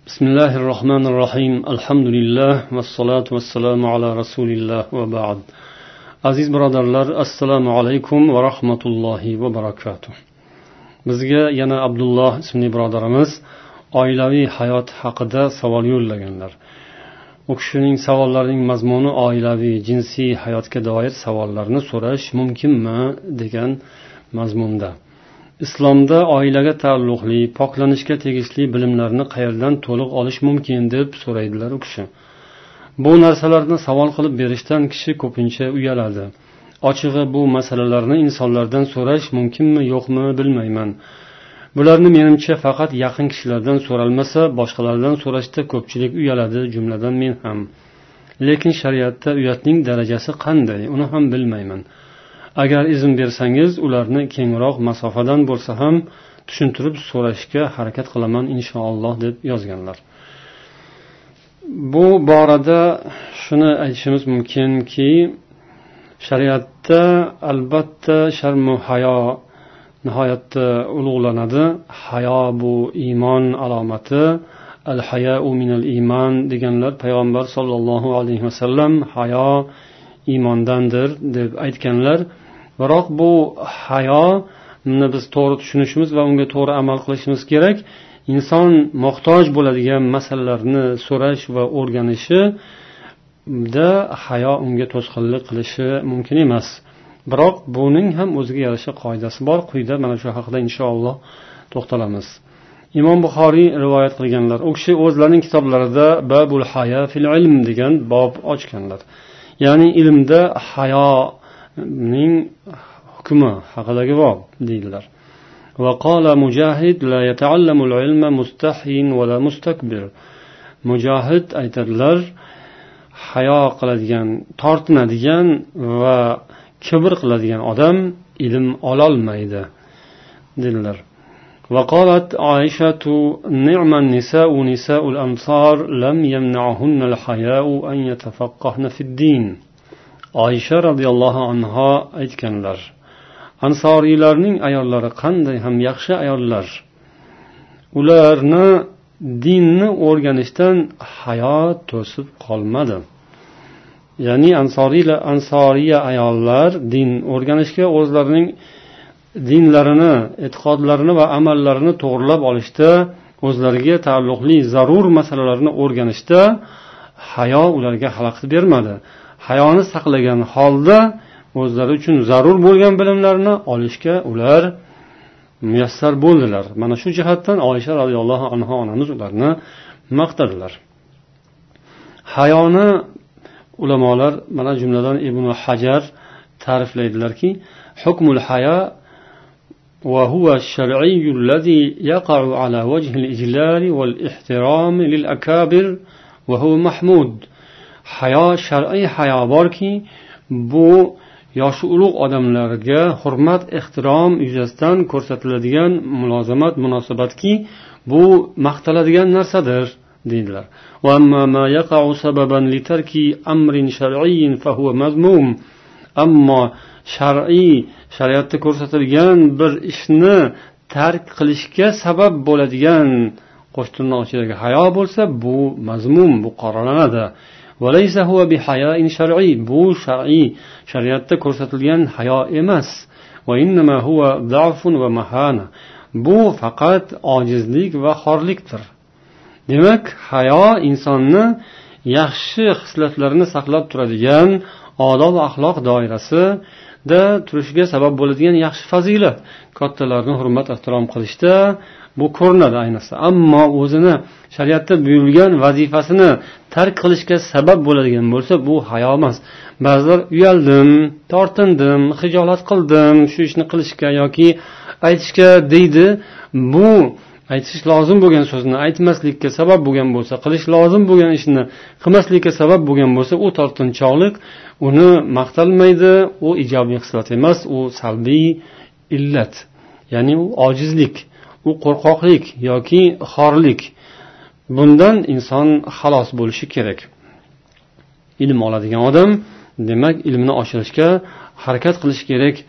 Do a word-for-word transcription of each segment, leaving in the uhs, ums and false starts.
بسم الله الرحمن الرحيم الحمد لله والصلاة والسلام على رسول الله وبعد. Aziz birodarlar, assalomu alaykum va rahmatullohi va barakatuh. Bizga yana Abdulloh ismli birodarimiz oilaviy hayot haqida savol yo'llaganlar. U kishining savollarining mazmuni oilaviy, jinsiy hayotga doir savollarni so'rash mumkinmi degan mazmunda. Islomda oilaga taalluqli, poklanishga tegishli bilimlarni qayerdan to'liq olish mumkin deb so'raydilar u kishi. Bu narsalarni savol qilib berishdan kishi ko'pincha uyaladi. Ochig'i bu masalalarni insonlardan so'rash mumkinmi, yo'qmi bilmayman. Bularni menimcha faqat yaqin kishilardan so'ralmasa, boshqalardan so'rashda ko'pchilik uyaladi, jumladan men ham. Lekin shariatda uyatning darajasi qanday, uni ham bilmayman. Agar izn bersangiz, ularni kengroq masofadan bo'lsa ham tushuntirib so'rashga harakat qilaman inshaalloh deb yozganlar. Bu borada shuni aytishimiz mumkinki, shariatda albatta sharm-u hayo nihoyatda ulug'lanadi. Hayo bu iymon alomati. Al-haya'u minal iymon deganlar payg'ambar sollallohu alayhi vasallam hayo iymondandir deb aytganlar. Biroq bu hayoni biz to'g'ri tushunishimiz va unga to'g'ri amal qilishimiz kerak. Inson muhtoj bo'ladigan masalalarni so'rash va o'rganishida hayo unga to'sqinlik qilishi mumkin emas. Biroq buning ham o'ziga yarasha qoidasi bor. Quyida mana shu haqida inshaalloh to'xtalamiz. Imom Buxoriy rivoyat qilganlar. U kishi o'zlarining kitoblarida Babul haya fil ilm degan bob ochganlar. Ya'ni ilmda hayoning hukmi haqidagi bob deydilar. وقال مجاهد لا يتعلم العلم مستحي ولا مستكبر. Mujahid aytadilar, hayo qiladigan, tortinadigan va kibr qiladigan odam ilm ololmaydi dedilar. وقالت عائشة نعم النساء نساء الأنصار لم يمنعهن الحياء أن يتفقهن في الدين. Oysha radhiyallohu anha aytganlar, Ansoriylarning ayollari qanday ham yaxshi ayollar. Ularni dinni o'rganishdan hayo to'sib qolmadi. Ya'ni Ansoriylar, Ansoriya ayollar din o'rganishga, o'zlarining dinlarini, e'tiqodlarini va amallarini to'g'rilab olishda, o'zlariga taalluqli zarur masalalarni o'rganishda hayo ularga xalaqit bermadi. Hayoni saqlagan holda o'zlari uchun zarur bo'lgan bilimlarni olishga ular muyassar bo'ldilar. Mana shu jihatdan Oysha radhiyallohu anha onamiz ularni maqtadilar. Hayoni ulamolar mana jumladan Ibn Hajar ta'riflaydilarki, hukmul haya wa huwa ash-shar'i alladhi yaqa'u ala wajhi al-ijlal wal-ihtiram lil-akabir wa huwa mahmud. Hayo shar'iy hayo borki, bu yoshi ulug' odamlarga hurmat, ehtirom yuzasidan ko'rsatiladigan mulozamat, munosabatki, bu maqtaladigan narsadir deydilar. Va amma ma yaqa'u sababan li tarki amrin shar'iyyin fa huwa mazmum. Ammo shar'iy, shariatda ko'rsatilgan bir ishni tark qilishga sabab bo'ladigan qo'shtirnoq ichidagi hayo bo'lsa, bu mazmum, bu qoralanadi. وليس هو بحياء شرعي. Bu shar'iy, shariatda ko'rsatilgan hayo emas. وإنما هو ضعف ومهانة. Bu faqat ojizlik va xorlikdir. Demak, hayo insonni yaxshi xislatlarini saqlab turadigan odob va axloq doirasida turishiga sabab bo'ladigan yaxshi fazilat. Kattalarni hurmat, ehtirom qilishda bu ko'rinadi ayniqsa. Ammo o'zini shariatda buyurilgan vazifasini tark qilishga sabab bo'ladigan bo'lsa, bu hayo emas. Ba'zilar uyaldim, tortindim, xijolat qildim shu ishni qilishga yoki aytishga deydi. Bu aytish lozim bo'lgan so'zni aytmaslikka sabab bo'lgan bo'lsa, qilish lozim bo'lgan ishni qilmaslikka sabab bo'lgan bo'lsa, u tortinchoqlik, uni maqtalmaydi, u ijobiy xislat emas, u salbiy illat. Ya'ni u ojizlik, u qo'rqoqlik yoki xorlik. Bundan inson xalos bo'lishi kerak. Ilm oladigan odam, demak, ilmni oshirishga harakat qilish kerak.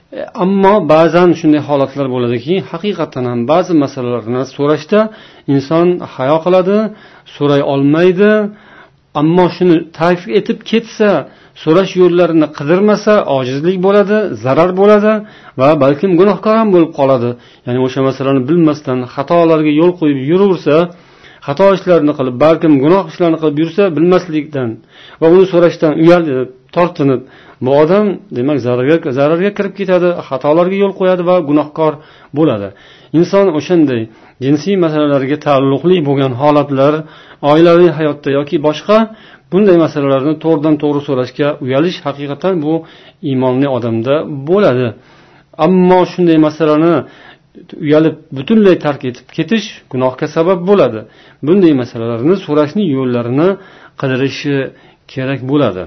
ammo ba'zan shunday holatlar bo'ladiki, haqiqatan ham ba'zi masalalarni so'rashda inson hayo qiladi, so'ray olmaydi. Ammo shuni ta'rif etib ketsa, so'rash yo'llarini qidirmasa, ojizlik bo'ladi, zarar bo'ladi va balkim gunohkor ham bo'lib qoladi. Ya'ni o'sha masalani bilmasdan xatolarga yo'l qo'yib yuraversa, xato ishlarni qilib, balkim gunoh ishlarni qilib yursa, bilmaslikdan va uni so'rashdan uyalib, tortinib, bu odam demak zararga zararga kirib ketadi, xatolarga yo'l qo'yadi va gunohkor bo'ladi. Inson o'shanday jinsiy masalalarga taalluqli bo'lgan holatlar, oilaviy hayotda yoki boshqa bunday masalalarni to'g'ridan to'g'ri so'rashga uyalish haqiqatan bu iymonli odamda bo'ladi. Ammo shunday masalani uyalib butunlay tark etib ketish gunohga sabab bo'ladi. Bunday masalalarni so'rashni yo'llarini qidirishi kerak bo'ladi.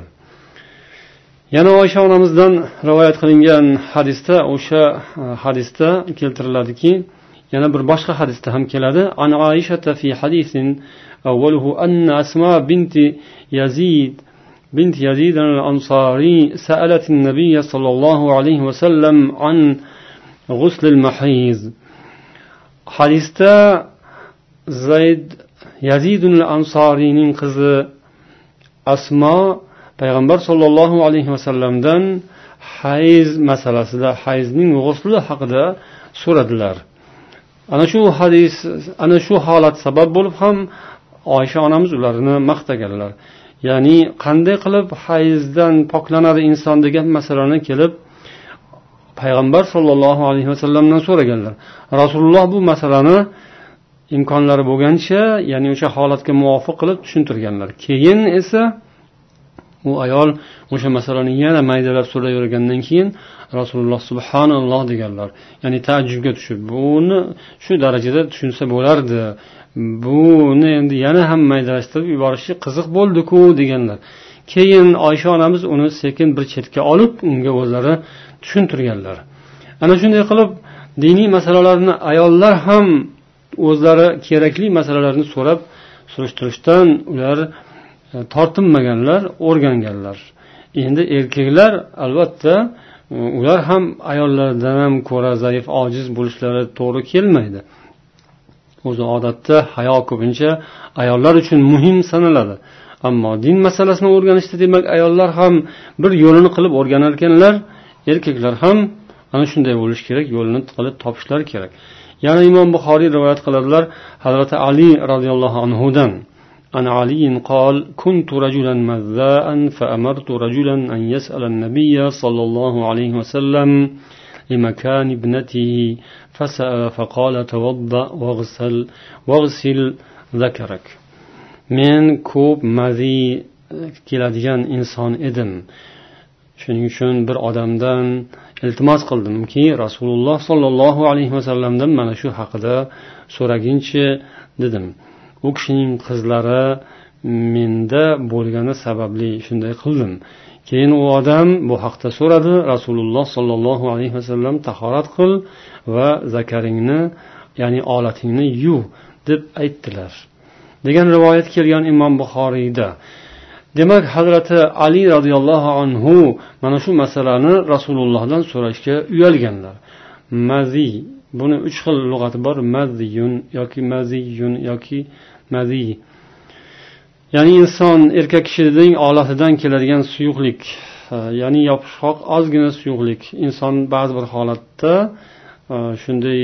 Yana Oysha onamizdan rivoyat qilingan hadisda, o'sha hadisda keltiriladiki, yana bir boshqa hadisda ham keladi. An Oysha fi hadisin avvaluhu anna Asma binti Yazid bint Yazid al-Ansari sa'alat an-nabiy sallallohu alayhi va sallam an ghusl al-mahiz. Hadisda Zayd Yazid al-Ansarining qizi Asma Payg'ambar sollallohu alayhi vasallamdan hayz masalasida, hayzning g'usli haqida so'radilar. Ana shu hadis, ana shu holat sabab bo'lib ham Oysha onamiz ularni maqtaganlar. Ya'ni qanday qilib hayzdan poklanadi inson degan masalani kelib Payg'ambar sollallohu alayhi vasallamdan so'raganlar. Rasululloh bu masalani imkonlari bo'lgancha, ya'ni o'sha holatga muvofiq qilib tushuntirganlar. Keyin esa u ayol o'sha masalani yana maydalab so'rayvergandan keyin Rasululloh subhanalloh deganlar. Ya'ni taajjubga tushib, buni shu darajada tushunsa bo'lardi. Buni endi yana ham maydalashtirib yuborishi qiziq bo'ldi-ku deganlar. Keyin Oysha onamiz uni sekin bir chetga olib, unga o'zlari tushuntirganlar. Ana shunday qilib diniy masalalarni ayollar ham o'zlari kerakli masalalarni so'rab surishtirishdan ular tortinmaganlar, o'rganganlar. Endi erkaklar albatta ular ham ayollardan ham ko'ra zaif, ojiz bo'lishlari to'g'ri kelmaydi. O'zi odatda hayo ko'pincha ayollar uchun muhim sanaladi. Ammo din masalasini o'rganishda demak ayollar ham bir yo'lini qilib o'rganar ekanlar, erkaklar ham ana shunday bo'lish kerak, yo'lini qilib topishlari kerak. Yana Imom Buxoriy rivoyat qiladilar, Hazrat Ali radhiyallohu anhudan عن علي قال كنت رجلا مذاء فأمرت رجلا أن يسأل النبي صلى الله عليه وسلم لمكان ابنته فسأل فقال توضأ واغسل واغسل ذكرك. Men ko'p mazi keladigan inson edim. Shuning uchun bir odamdan iltimos qildimki, Rasululloh sollallohu alayhi vasallamdan mana shu haqida so'raginchi dedim. U kishining qizlari menda bo'lgani sababli shunday qildim. Keyin u odam bu haqda so'radi. Rasululloh sollallohu alayhi vasallam tahorat qil va zakaringni, ya'ni olatingni yuv deb aytdilar. Degan rivoyat kelgan Imom Buxoriyda. Demak, Hazrati Ali radhiyallohu anhu mana shu masalani Rasulullohdan so'rashga uyalganlar. Mazi, buni uch xil lug'ati bor: maziyun yoki maziyun yoki mazi. Ya'ni inson erkak kishining olatidan keladigan suyuqlik, ya'ni yopishqoq ozgina suyuqlik. Inson ba'zi bir holatda shunday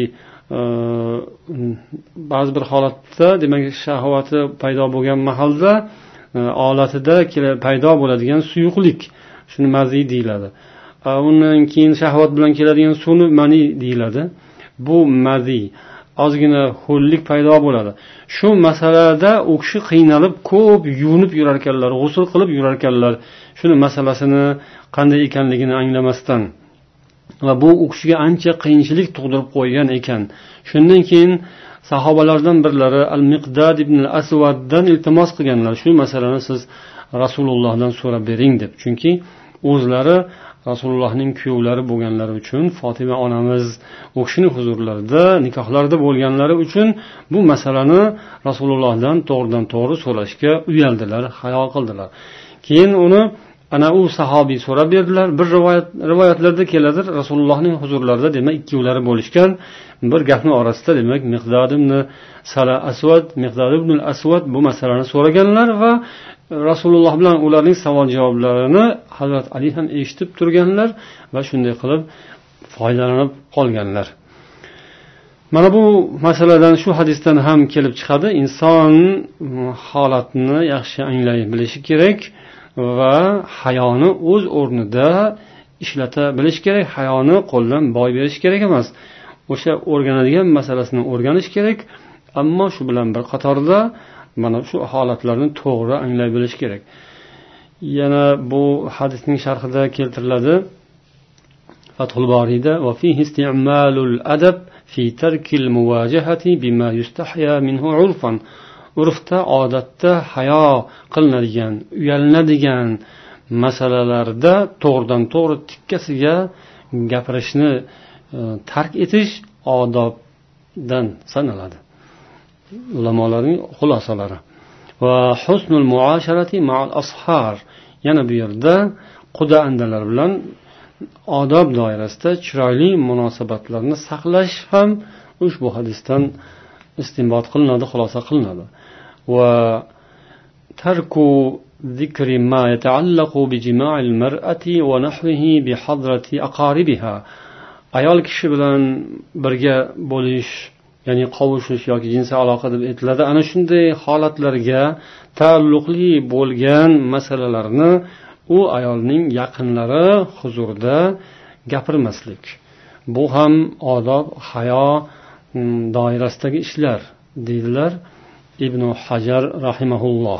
ba'zi bir holatda demak shahvati paydo bo'lgan mahalda olatida paydo bo'ladigan suyuqlik, shuni mazi deyiladi. Undan keyin shahvat bilan keladigan suvni mani deyiladi. Bu mazi, ozgina ho'llik paydo bo'ladi. Shu masalada u kishi qiynalib ko'p yuvinib yurar ekanlar, g'usl qilib yurar ekanlar. Shuni masalasini qanday ekanligini anglamasdan. Va bu u kishiga ancha qiyinchilik tug'dirib qo'ygan ekan. Shundan keyin sahobalardan birlari Al-Miqdad ibn al-Aswaddan iltimos qilganlar. Shu masalani siz Rasulullohdan so'rab bering deb. Chunki o'zlari Rasulullohning kuyovlari bo'lganlari uchun, Fatima onamiz u kishining huzurlarida, nikohlarda bo'lganlari uchun bu masalani Rasulullohdan to'g'ridan to'g'ri so'rashga uyaldilar, hayo qildilar. Keyin uni ana u sahobiy so'rab berdilar. Bir rivoyat rivoyatlarda keladi, Rasulullohning huzurlarida demak ikkovlari bo'lishgan. Bir gapning orasida demak Miqdod ibn Sala Aswad, Miqdod ibn Aswad bu masalani so'raganlar va Rasululloh bilan ularning savol javoblarini Hazrat Ali ham eshitib turganlar va shunday qilib foydalanib qolganlar. Mana bu masaladan, shu hadisdan ham kelib chiqadi, inson holatni yaxshi anglay bilishi kerak va hayoni o'z o'rnida ishlata bilish kerak. Hayoni qo'ldan boy berish kerak emas. O'sha o'rganadigan masalasini o'rganish kerak, ammo shu bilan bir qatorda mana shu holatlarni to'g'ri anglay bilish kerak. Yana bu hadisning sharhida keltiriladi Fathul Boriyda va fihi isti'malul adab fi tarkil muvajahati bima yustahya minhu urfan. Urfda, odatda hayo qilinadigan, uyalinadigan masalalarda to'g'ridan to'g'ri tikkasiga gapirishni e, tark etish odobdan sanaladi. Ulamolarning xulosalari. Va husnul muasharati ma'al ashar. Yana bu yerda quda andalar bilan odob doirasida chiroyli munosabatlarni saqlash ham ushbu hadisdan istinbot qilinadi, xulosa qilinadi. Va tarku zikri ma yata'allaqu bi jima'il mar'ati wa nahwihi bi hadrati aqaribiha. Ayol kishi bilan birga bo'lish, ya'ni qovushish yoki jinsiy aloqa deb aytiladi. Ana shunday holatlarga taalluqli bo'lgan masalalarni u ayolning yaqinlari huzurida gapirmaslik. Bu ham odob, hayo doirasidagi ishlar deydilar Ibn Hajar rahimahulloh.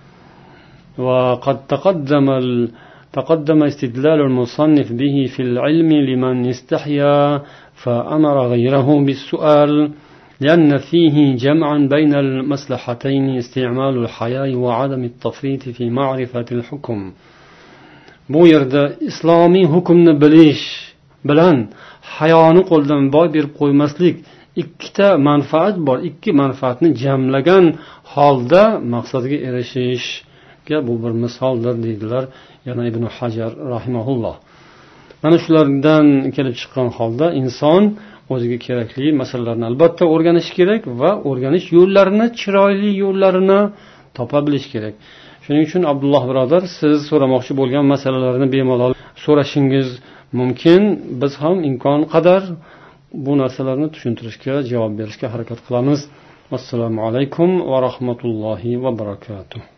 Va qad taqaddama تقدم استدلال المصنف به في العلم لمن استحيا فأمر غيره بالسؤال لأن فيه جمعا بين المصلحتين استعمال الحياء وعدم التفريط في معرفة الحكم. Bu yerda islomiy hukmni bilish bilan hayoni qo'ldan boy berib qo'ymaslik, ikkita manfaat bor. Ikki manfaatni jamlagan holda maqsadga erishishga bu bir misoldir deydilar yana Ibn Hajar rahimahulloh. Mana shulardan kelib chiqqan holda inson o'ziga kerakli masalalarni albatta o'rganish kerak va o'rganish yo'llarini, chiroyli yo'llarini topa bilish kerak. Shuning uchun Abdulloh birodar, siz so'ramoqchi bo'lgan masalalarni bemalol so'rashingiz mumkin. Biz ham imkon qadar bu narsalarni tushuntirishga, javob berishga harakat qilamiz. Assalomu alaykum va rahmatullohi va barakatuh.